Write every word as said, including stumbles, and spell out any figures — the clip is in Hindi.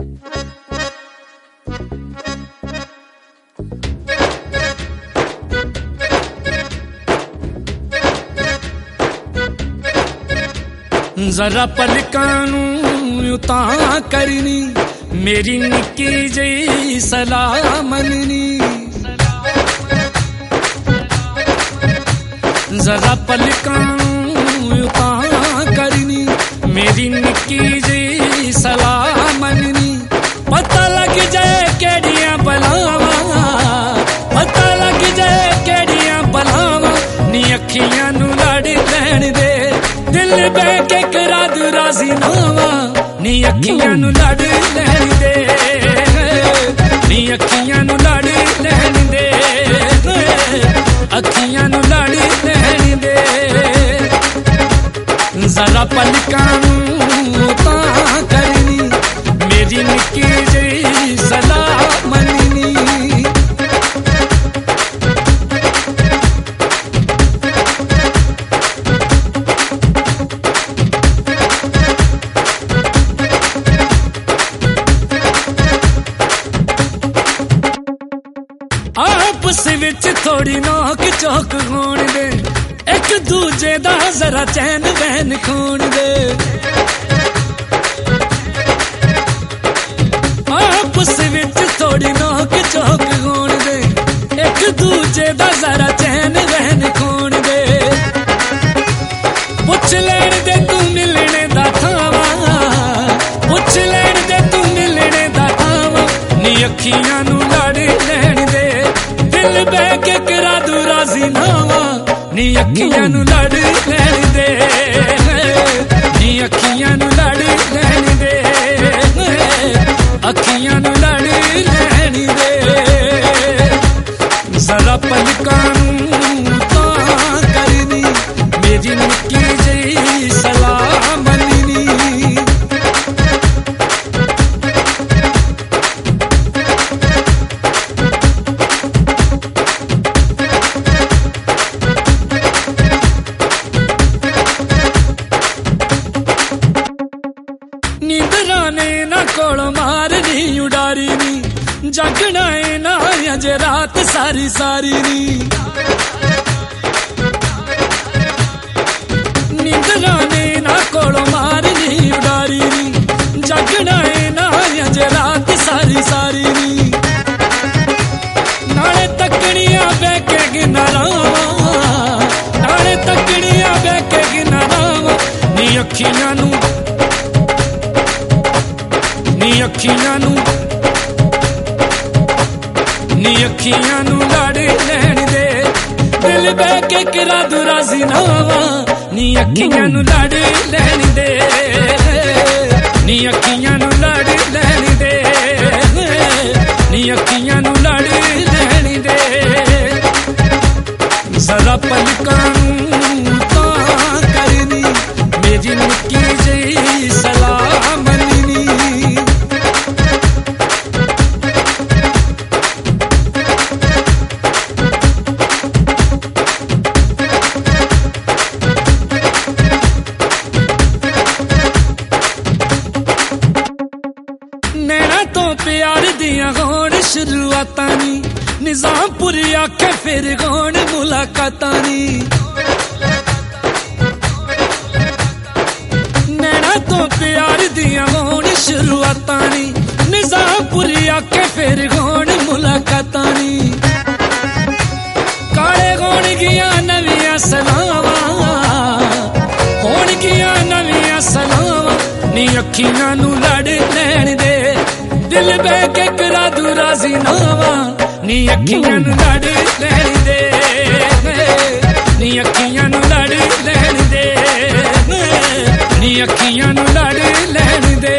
जरा पलकानू उता करनी मेरी निकी जी सलाह मननी। जरा पलकानू उता करनी मेरी निकी जी सलाह मननी। पता लग जाए केड़ियां बलावा, पता लग जाए केड़ियां बलावा, नी अखियां नू लड़ लैण दे दिल बह के करा दू राजी नावा, नी अखियां नू लड़ लैण दे, नी अखियां नू लड़ लैण दे, अखियां नू लड़ लैण दे। जरा पलकां नू तां करनी मेरी निक्की जी सलाह मननी। आपस विच थोड़ी नोक चौक होण दे, एक दूजे दा जरा चैन बैन खोण दे। आपस विच थोड़ी नोक चौक होण दे, एक दूजे दा जरा चैन बैन खोण दे। पुछ लैण दे तू मिलने दा थावा, पुछ लैण दे तू मिलने दा थावा, नी अखियां नू लड़ लैण दे दिल बह के करा दू राजी नावा, नी अखियां नू लड़ लैण दे, नी अखियां नू लड़ लैण दे, अखियां नू लड़ लैण दे। जरा पलकां नू तां करनी मेरी निक्की जी सलाह मननी। नींदराने ना कोल मारनी उडारी नी, जागना है ना अजे रात सारी सारी नी। नींदराने ना कोल मारनी उडारी नी, जागना है ना अजे रात सारी सारी नी। नाले तकड़ियां बह के गिनारावा, नाले तकड़ियां बह के गिनारावा, नी अखियां नू, नी अखियां नू, नी अखियां नू लड़ लैण दे दिल बह के करा दू राजी नावा, नी अखियां नू लड़ लैण दे, नी अखियां नू लड़ लैण दे, नी अखियां नू लड़ लैण दे। जरा पलकां नू तां करनी मेरी निक्की जी सलाह मननी। नैना तो प्यार दिया होण शुरुआतां नी, निजामपुर आखे फिर होण मुलाकातां नी। नैना तो प्यार दिया होण शुरुआतां नी, निजामपुर आखे फिर होण मुलाकातां नी। काले होण गिया नवियां सलावा, होण गिया नवियां सलावा, नी अखियां नू लड़ लैण दे दिल बह के करा दू राजी नावा, नी अखियां नू लड़ लैण दे, नी अखियां नू लड़ लैण दे, नी अखियां नू लड़ लैण दे।